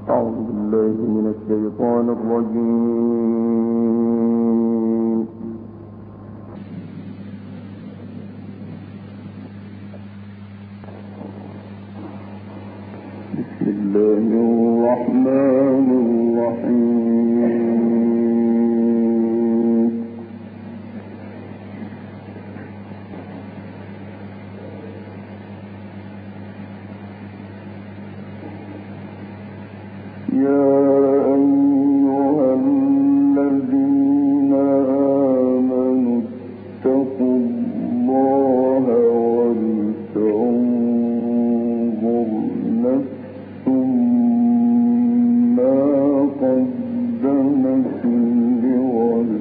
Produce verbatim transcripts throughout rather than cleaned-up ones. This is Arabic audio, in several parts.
أعوذ بالله من الشيطان الرجيم. بسم الله الرحمن الرحيم. يا أيها الذين آمنوا اتقوا الله ولتنظر نفس ما قدمت لغد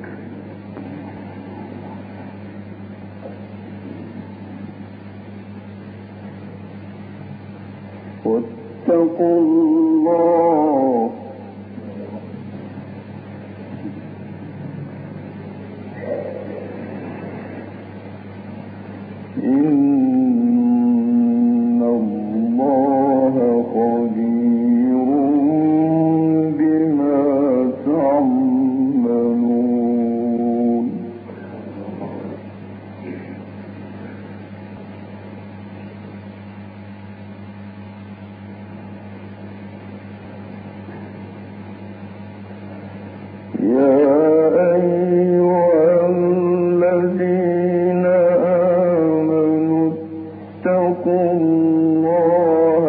واتقوا الله إن الله خبير بما تعملون. يا أيها الذين آمنوا اتقوا الله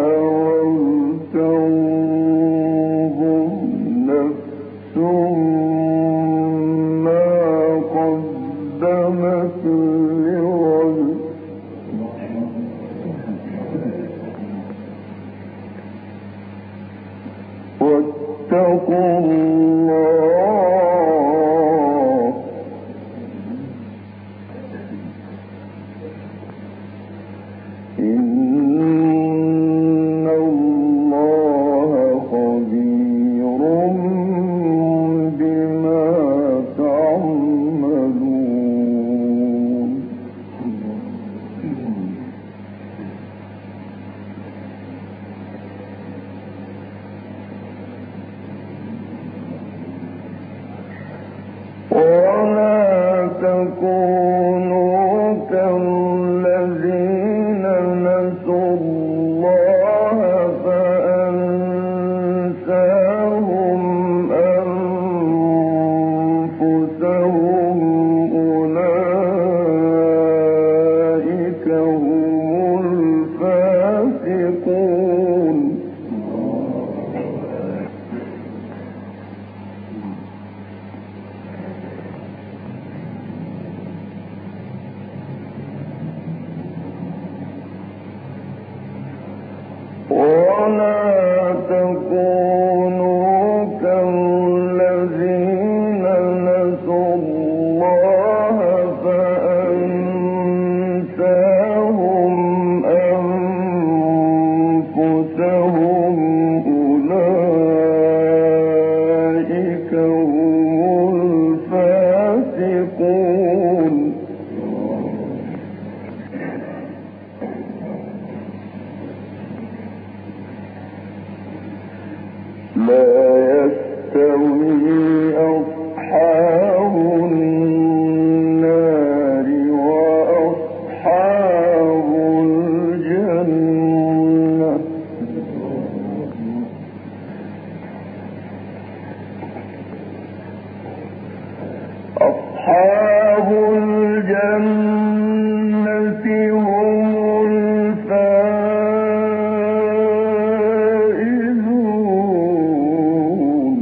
ولتنظر نفس ما قدمت لغد واتقوا الله إن الله خبير بما تعملون. ولا تكونوا كالذين نسوا الله فأنساهم أنفسهم أولئك هم الفاسقون. ولا تكونوا كالذين نسوا الله فأنساهم أنفسهم أولئك هم الفاسقون. لا يستوي أصحاب النار وأصحاب الجنة. أصحاب الجنة هم الفائزون.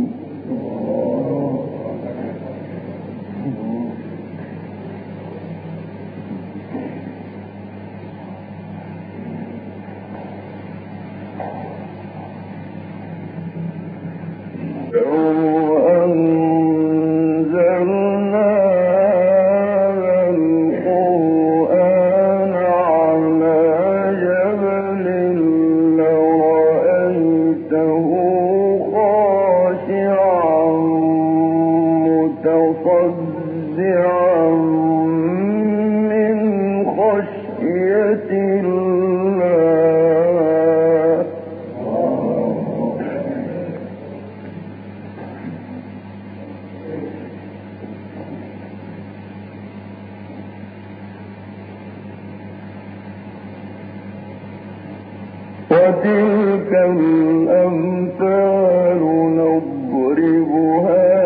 وتلك الأمثال نضربها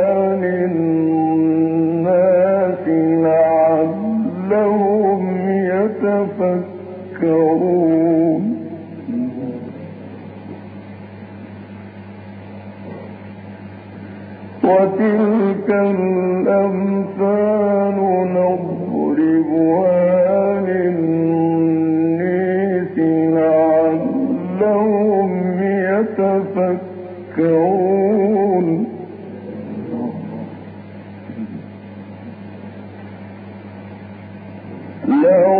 للناس لعلهم يتفكرون وتلك الأمثال نضربها للناس لعلهم يتفكرون لو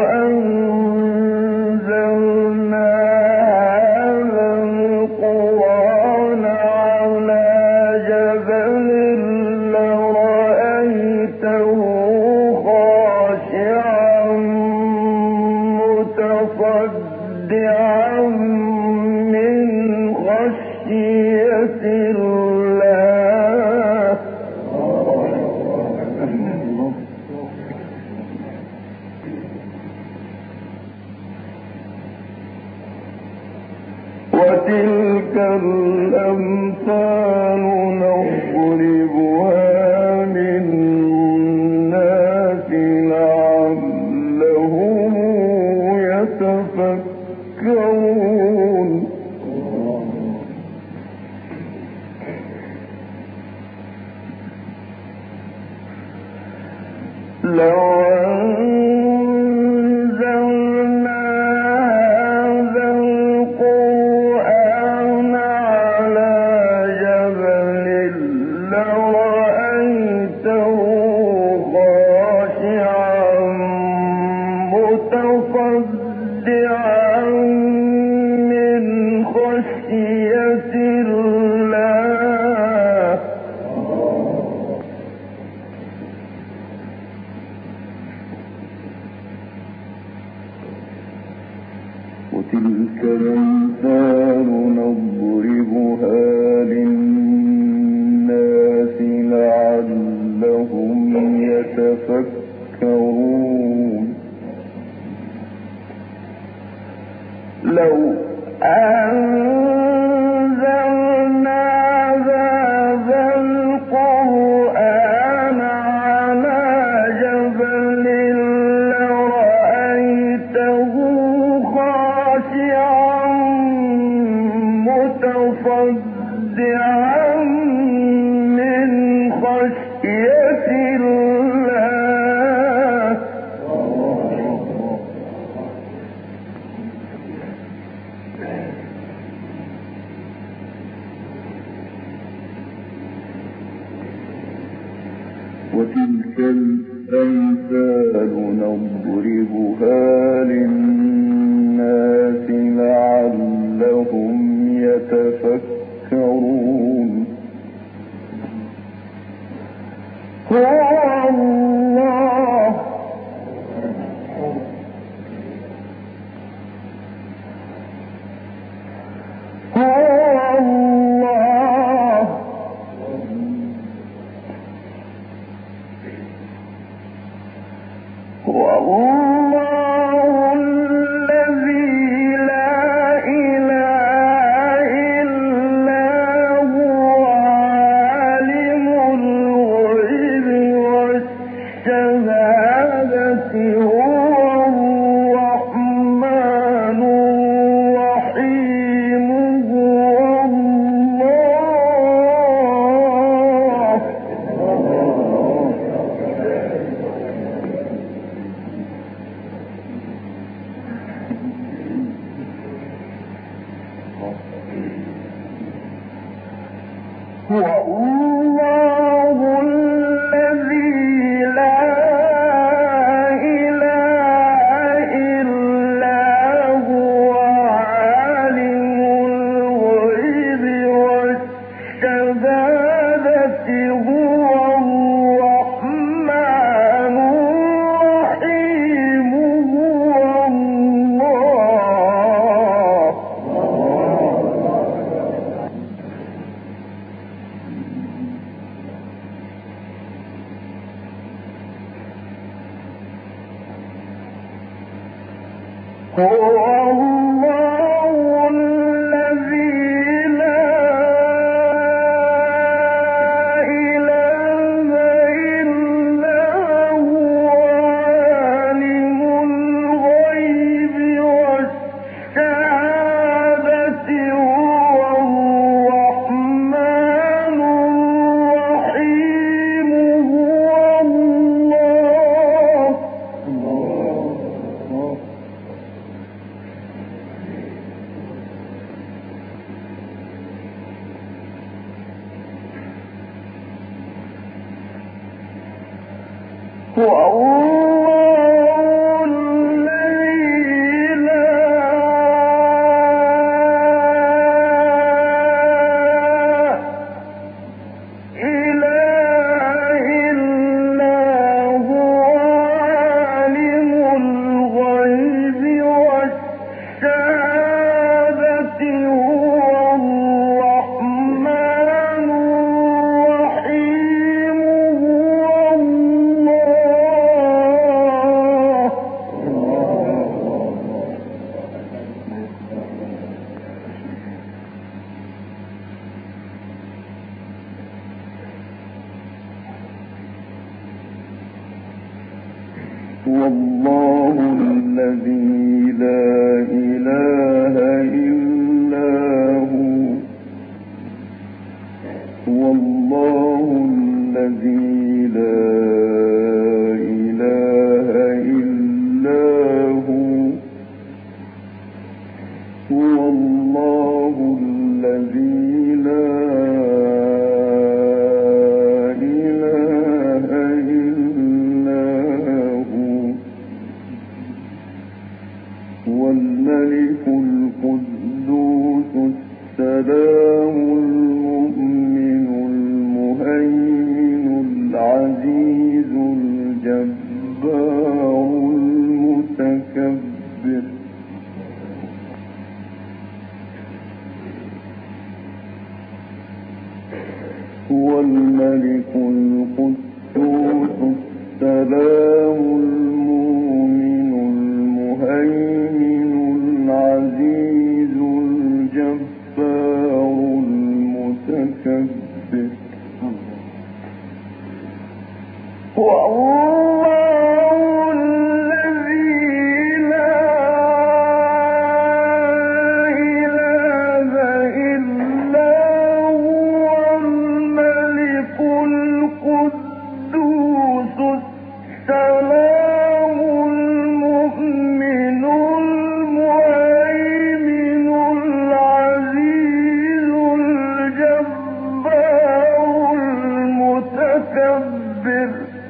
أنزلنا هذا القرآن على جبل لرأيته خاشعا متصدعا من خشية الله وتلك الأمثال نضربها للناس لعلهم يتفكرون لو أنزلنا هذا القرآن على جبل لرأيته خاشعا متصدعا من خشية الله وتلك الأمثال نضربها للناس لعلهم يتفكرون لو أنزلنا هذا القرآن على جبل لرأيته خاشعا متصدعا من خشية الله وتلك الأمثال نضربها للناس لعلهم يتفكرون هو الله هو الله هو الله الذي لا إله إلا هو عالم الغيب والشهادة هو الرحمن الرحيم هو الله هو الله الذي لا إله إلا هو عالم الغيب والشهادة هو الرحمن الرحيم هو الله هو الله والله الذي لا إله إلا هو والله الذي لا إله إلا هو هو الله الذي لا الملك القدوس السلام المؤمن المهيمن العزيز الجبار المتكبر هو الملك القدوس السلام المؤمن المهيمن العزيز الجبار المتكبر هو الله الذي لا إله إلا هو الملك القدوس السلام المؤمن المهيمن العزيز الجبار المتكبر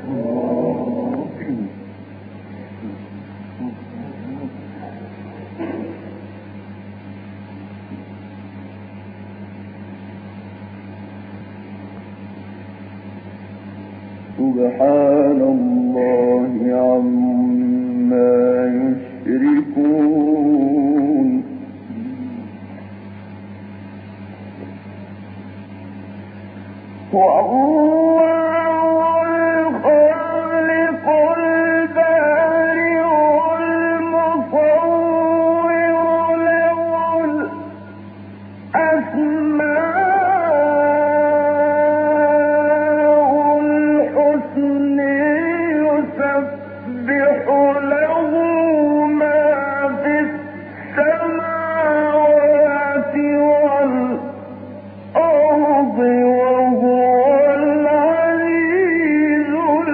سبحان الله عما يشركون هو الله الخالق البارئ المصور له الأسماء الحسنى يسبح له ما في السماوات والأرض وهو العزيز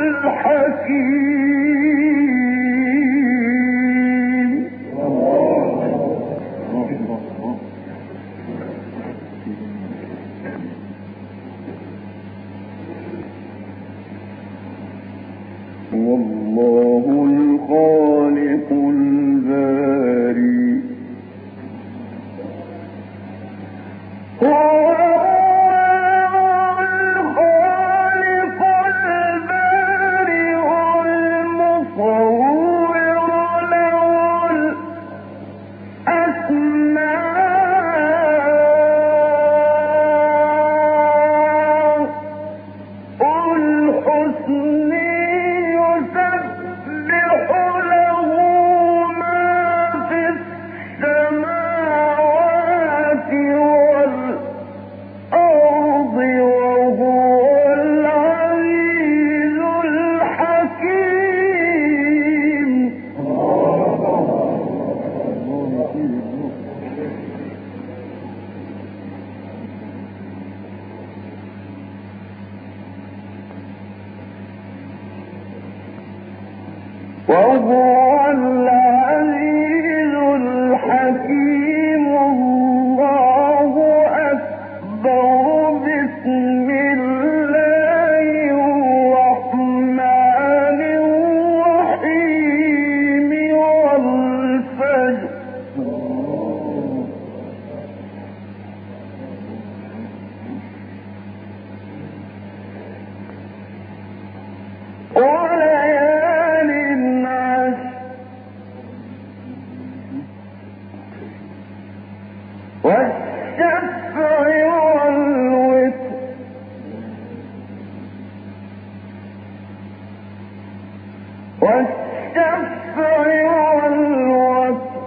الحكيم والله الخالق البارئ هو الخالق البارئ المصور له الأسماء الحسنى يسبح له ما في السماوات والأرض وهو العزيز الحكيم وهو العزيز الحكيم الله أكبر بسم الله الرحمن والشفع والوتر والشفع والوتر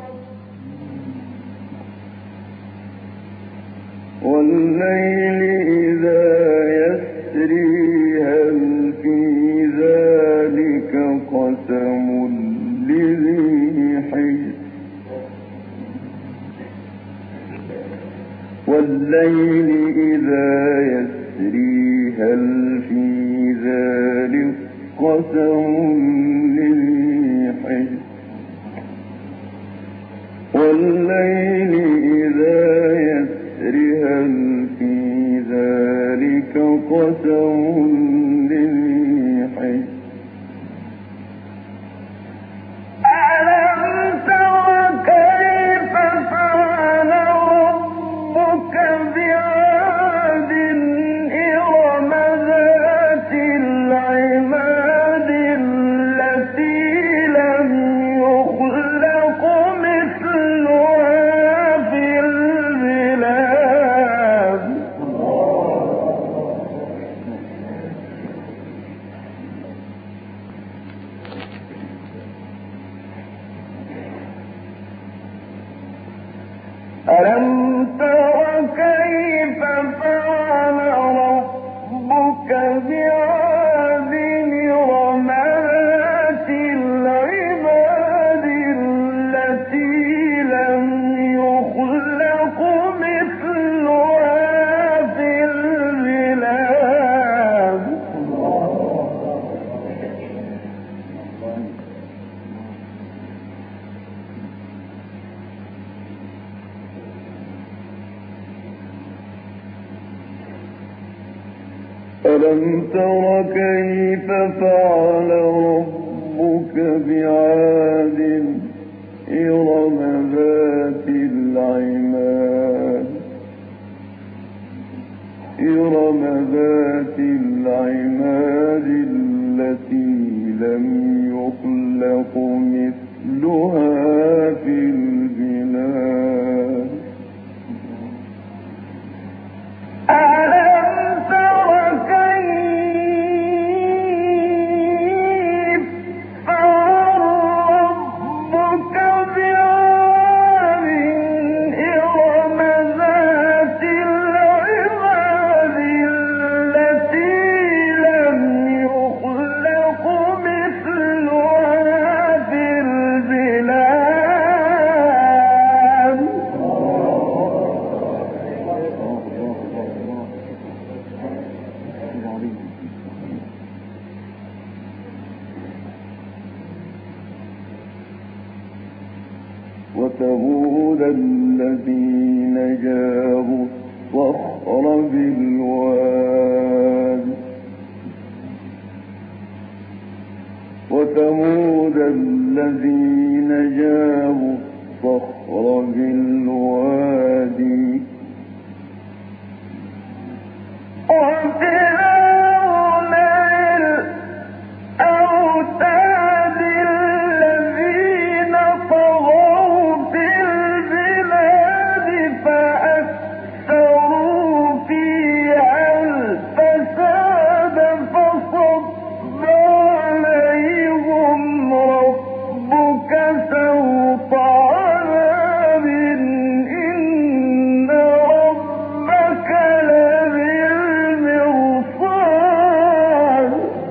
والليل إذا يسري هل في ذلك قسم لذي حجر والليل إذا يسري هل في ذلك قسم لذي حجر والليل إذا يسري هل في ذلك قسم لذي حجر ألم تر كيف فعل ربك بعاد إرم ذات العماد التي لم يخلق مثلها في البلاد ألم تر كيف فعل ربك بعاد إرم ذات العماد إرم ذات العماد التي لم يخلق مثلها في البلاد وثمود الذين جابوا الصخر بالواد وثمود الذين جابوا الصخر بالوادي وفرعون الأوتاد الذين طغوا في البلاد فأكثروا فيها الفساد فصب عليهم ربك سوط عذاب إن ربك لبالمرصاد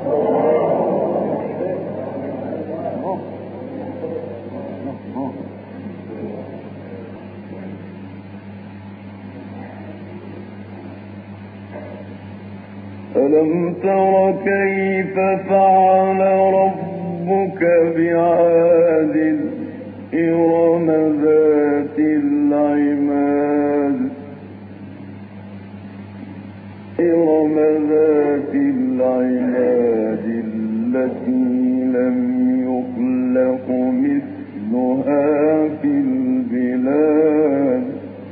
ألم تر كيف فعل ربك بعاد إرم ذات العماد إرم ذات العماد التي لم يخلق مثلها في البلاد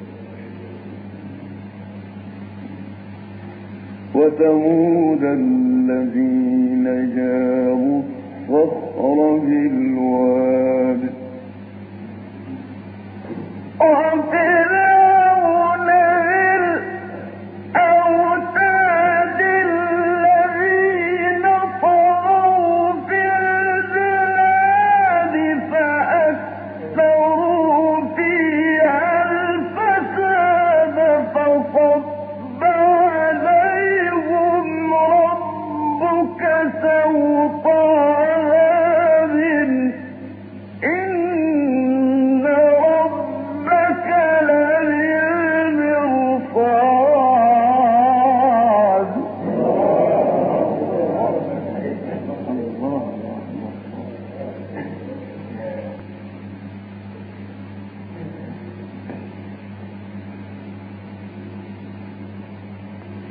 وثمود الذين جابوا الصخر بالواد وفرعون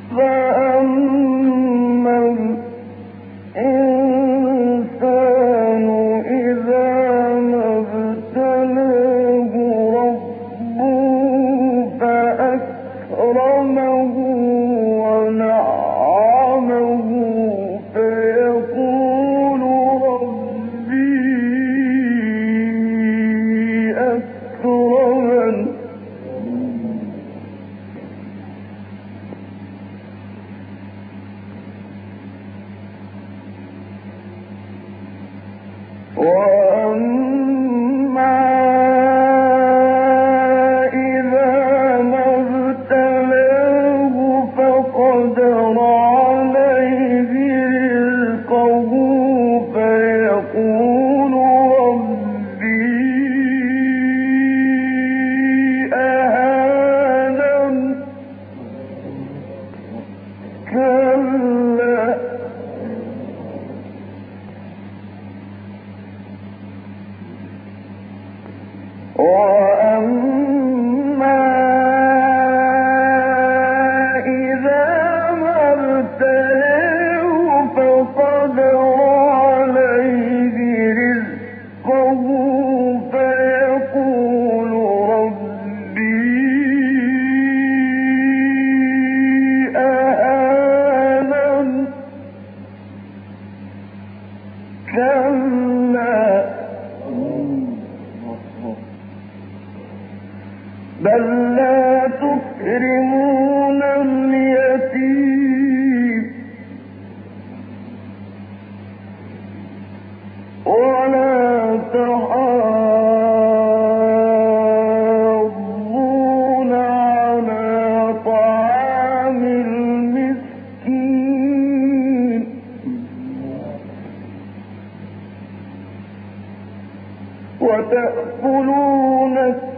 وتأكلون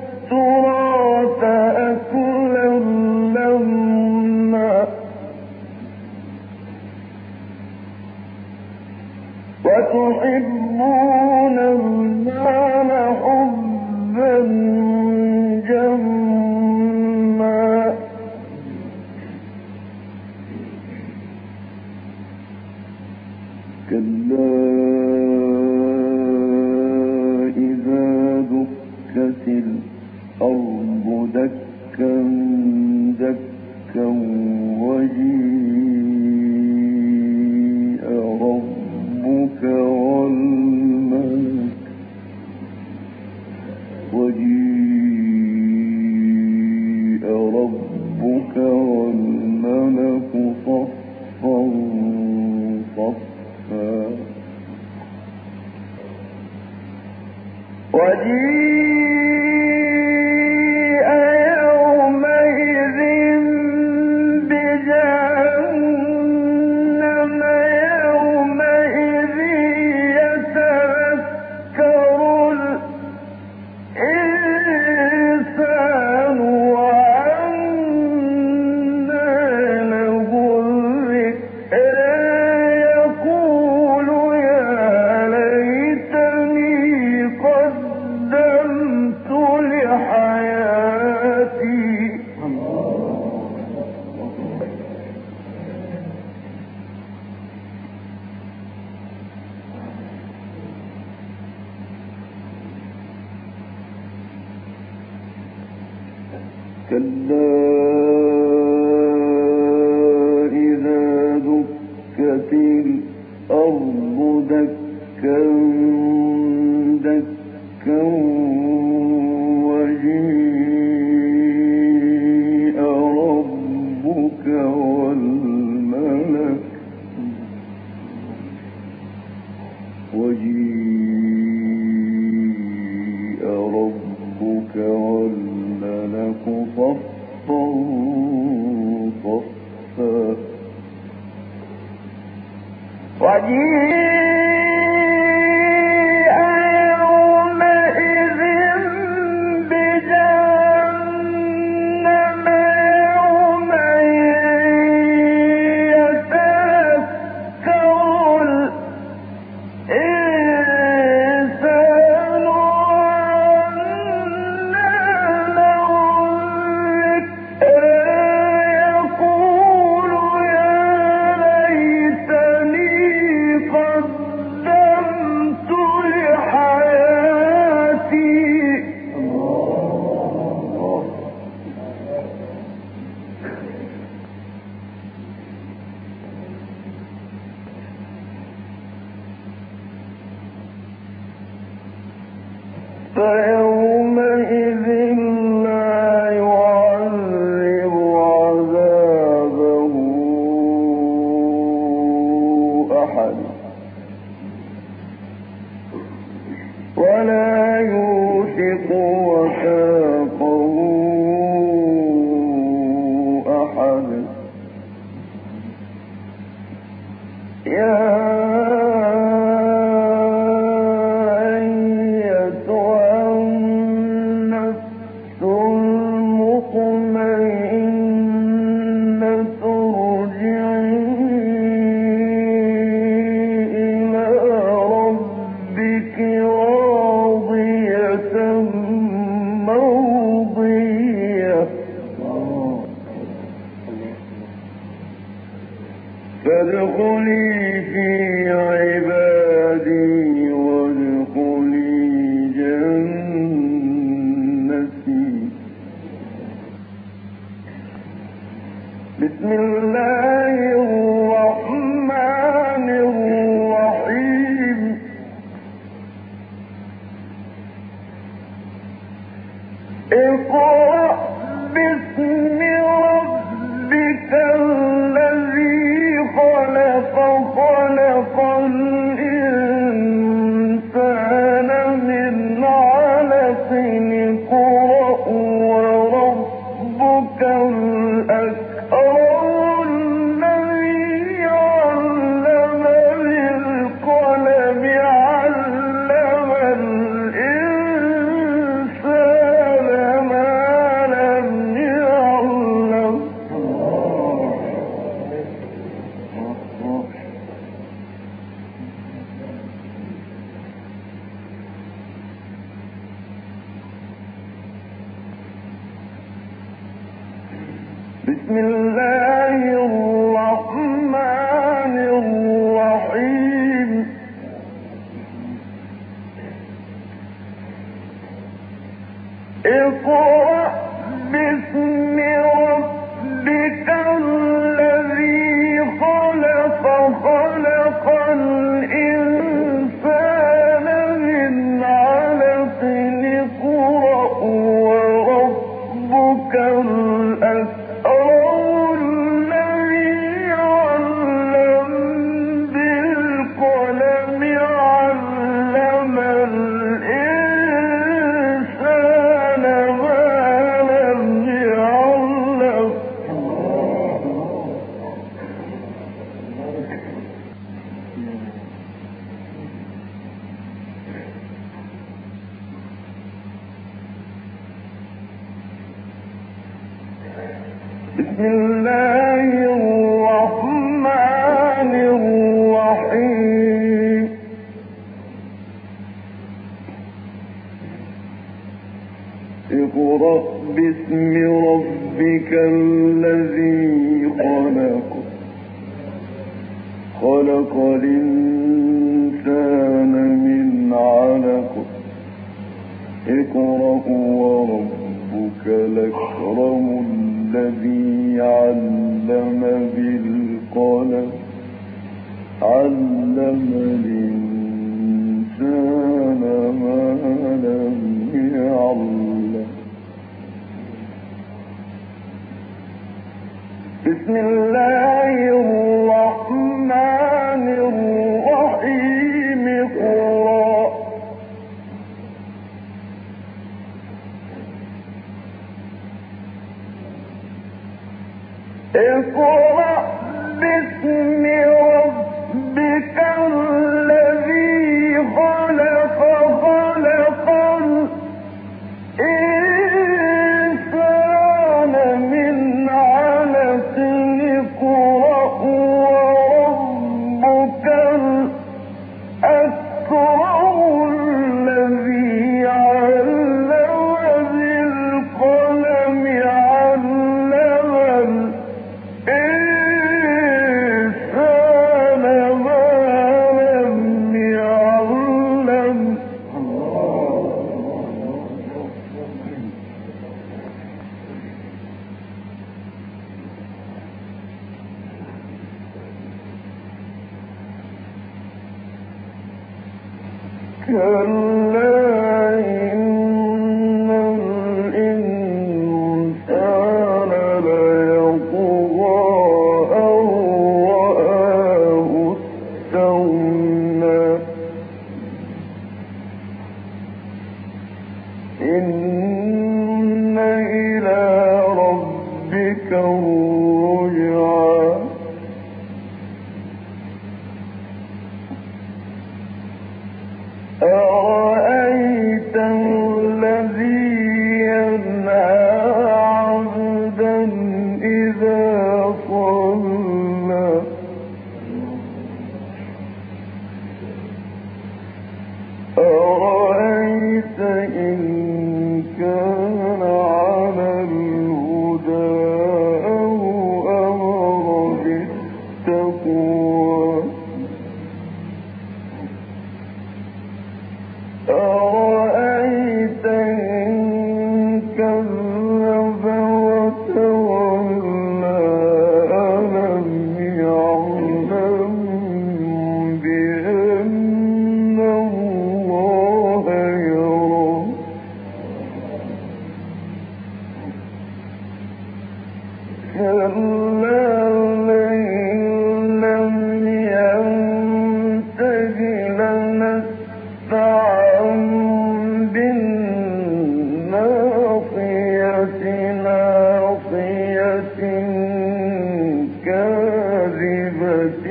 التراث أكلا لما وتحبون المال حبا جما كلا الأرض دكا دكا وجيء ربك والملك وجيء ربك والملك صفا صفا وجيء كلا إذا دكت الأرض دكا دكا وجيء ربك والملك وجيء ربك والملك صفا صفا وجيء يومئذ بجهنم يومئذ يتذكر الإنسان وأنى له الذكرى يقول فيومئذ لا يعذب عذابه أحد ولا يوثق وثاقه أحد. يا فادخلي في عبادي وادخلي جنتي. بسم الله الرحمن الرحيم. اقرأ باسم ربك الذي خلق خلق الإنسان من علق. اقرأ وربك الأكرم الذي علم بالقلم علم الإنسان ما لم يعلم. بسم الله الرحمن الرحيم. اقرأ باسم ربك الذي خلق خلق الإنسان من علق. اقرأ وربك الأكرم الذي علم بالقلم علم الإنسان ما لم يعلم. بسم الله الرحمن الرحيم. اقرأ باسم ربك الذي خلق خلق الإنسان من علق. اقرأ وربك الأكرم الذي علم بالقلم علم الإنسان ما لم يعلم. بسم الله الرحمن الرحيم. اقرأ اقرأ باسم ربك الذي خلق خلق الإنسان من علق. اقرأ وربك الأكرم الذي علم بالقلم علم الإنسان ما لم يعلم. كلا الرجعى أرأيت الذي ينهى عبدا إذا صلى أرأيت إن كان على الهدى أو أمر بالتقوى أرأيت إن كذب وتولى ألم يعلم بأن الله يرى كلا لئن لم ينته لنسفعا بالناصية ناصية كاذبة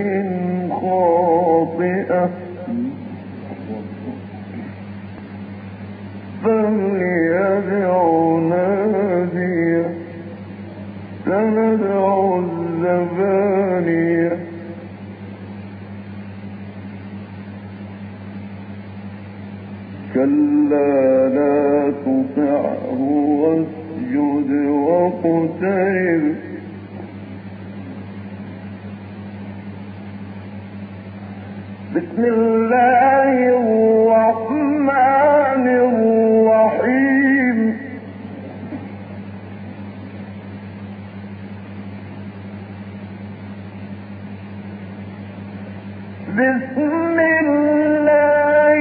خاطئة فليدع ناديه سندع الزبانية كلا لا تطعه واسجد واقترب بسم الله الرحمن الرحيم بسم الله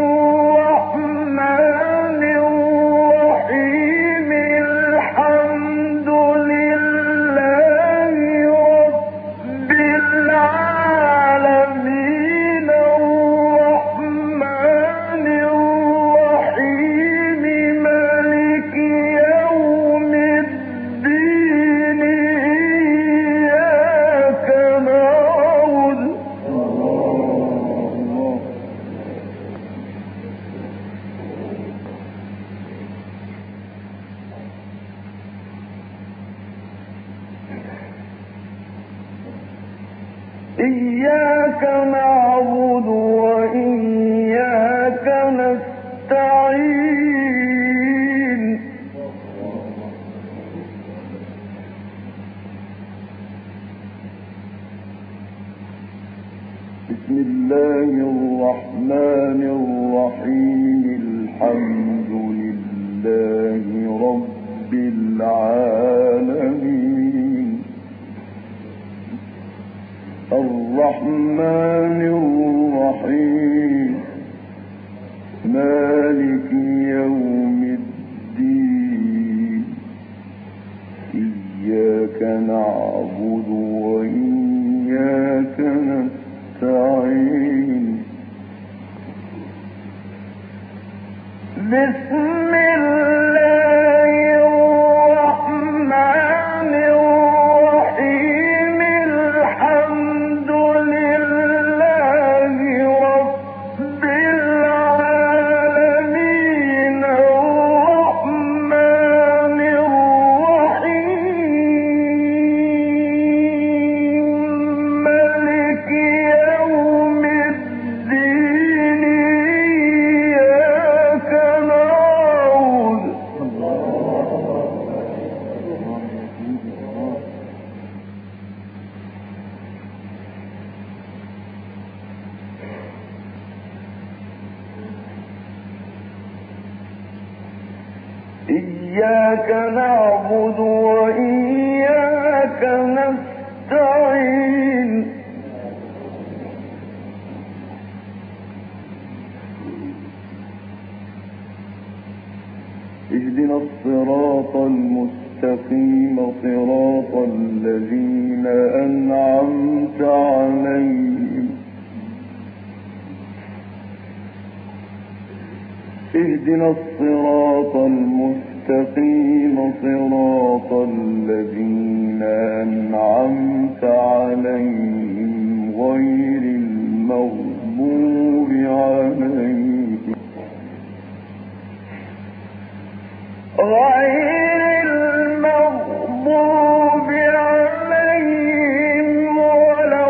الرحمن الرحيم الحمد لله رب العالمين الرحمن الرحيم مالك يوم الدين إياك نعبد إياك نعبد وإياك نستعين بسم الله الرحمن الرحيم الحمد لله رب العالمين الرحمن الرحيم مالك يوم الدين إياك نعبد وإياك نستعين بسم الله الرحمن الرحيم الحمد لله رب العالمين الرحمن الرحيم مالك يوم الدين إياك نعبد إياك نعبد وإياك نستعين اهدنا الصراط المستقيم صراط الذين أنعمت عليهم اهدنا الصراط المستقيم المستقيم صراط الذين أنعمت عليهم غير المغضوب عليهم غير المغضوب عليهم ولا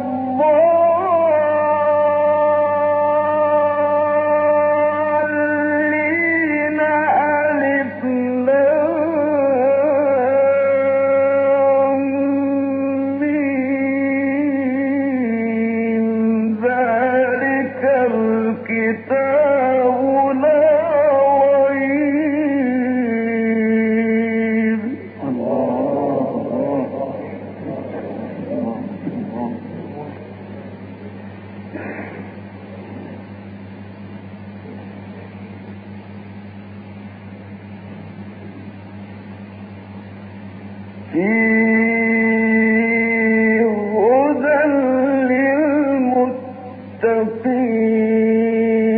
الضالين. ألف لام ميم ذلك الكتاب لا ريب. فيه هدى للمتقين.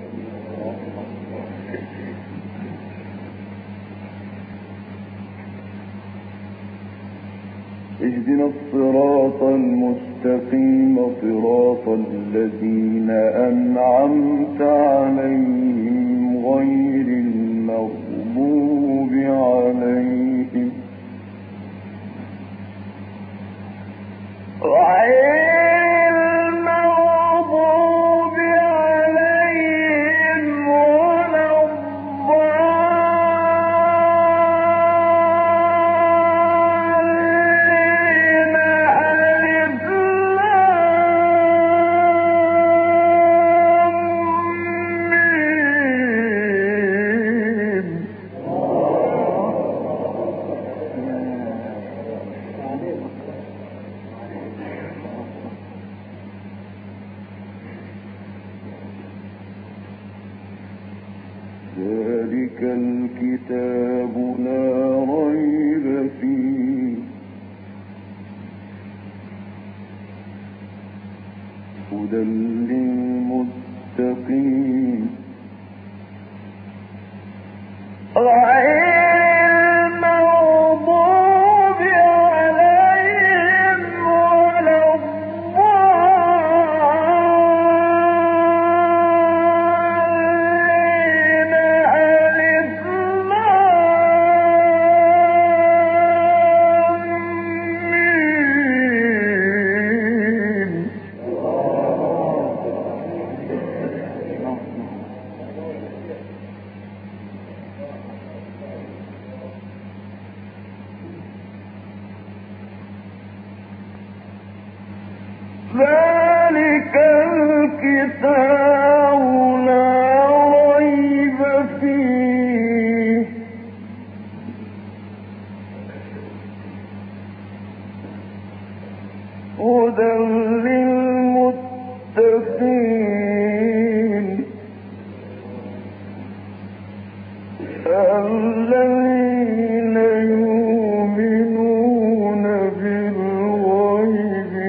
اهدنا الصراط المستقيم صراط الذين أنعمت عليهم غير المغضوب عليهم غير المغضوب عليهم ولا الضالين. ألف لام ميم. ذلك الكتاب لا ريب فيه هدى للمتقين. غير المغضوب عليهم ولا الضالين. ألف لام ميم. ذلك الكتاب لا ريب فيه هدى للمتقين الذين يؤمنون بالغيب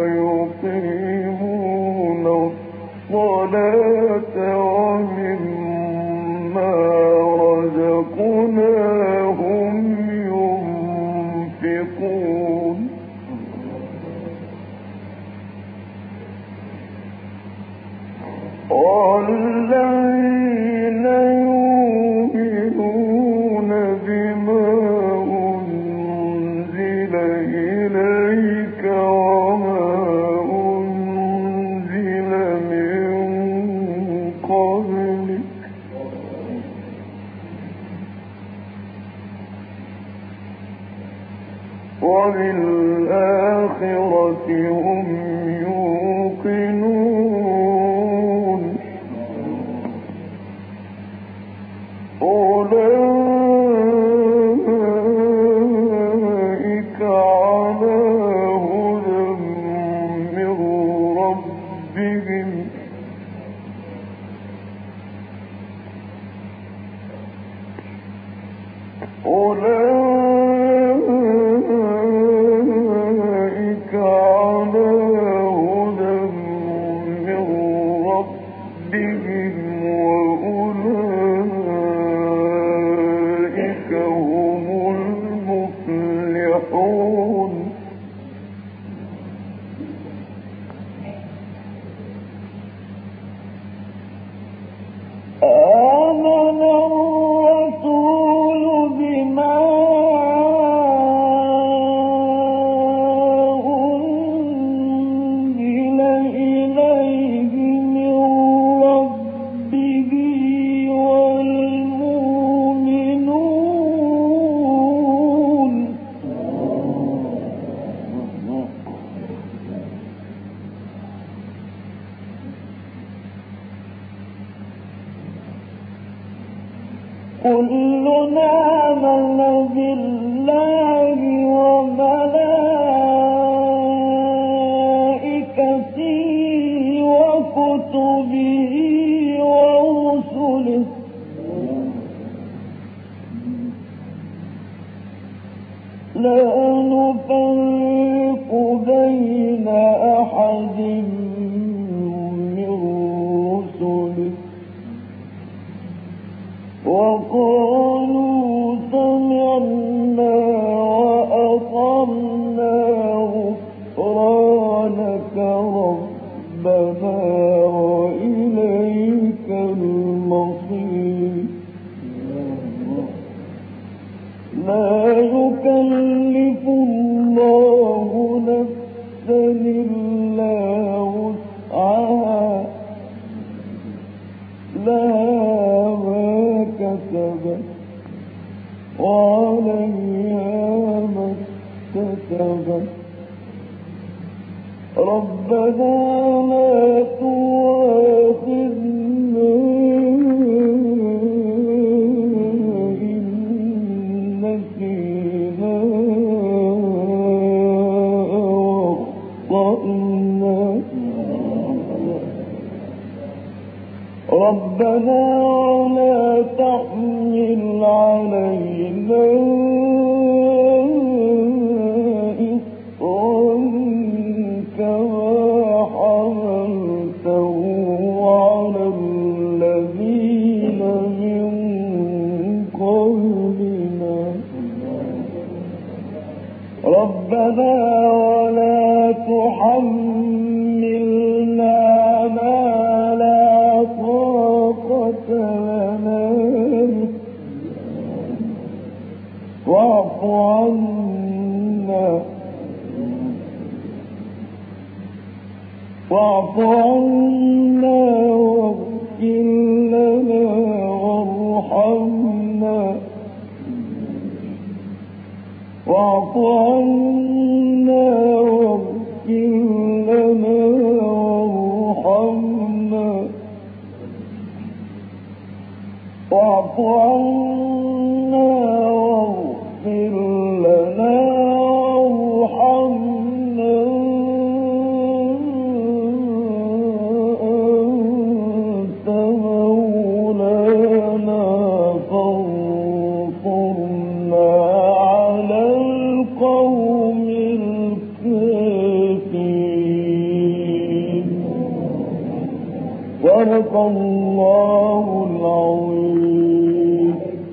ويقيمون الصلاة ومما رزقناهم ينفقون. والذين يؤمنون بما أنزل إليك وما أنزل من قبلك وبالآخرة هم يوقنون. أولئك على هدى من ربهم أولئك على هدى كلنا آمن بالله وملائكته وكتبه ورسله لا نفرق بين أحد من رسله وقالوا سمعنا وأطعنا غفرانك ربنا وإليك المصير لا يكلف الله نفسا إلا وسعها لها ما كسبت وعليها ما اكتسبت ربنا لا تؤاخذنا إن نسينا وأخطأنا ربنا ولا تحمل علينا إصرا كما حملته على الذين من قبلنا ربنا ولا تحملنا ما لا طاقة لنا واعف عنا واعف عنا واغفر لنا وارحمنا واعف عنا واغفر لنا وارحمنا واعف عنا واغفر لنا وارحمنا أنت مولانا فانصرنا على القوم الكافرين صدق الله العظيم.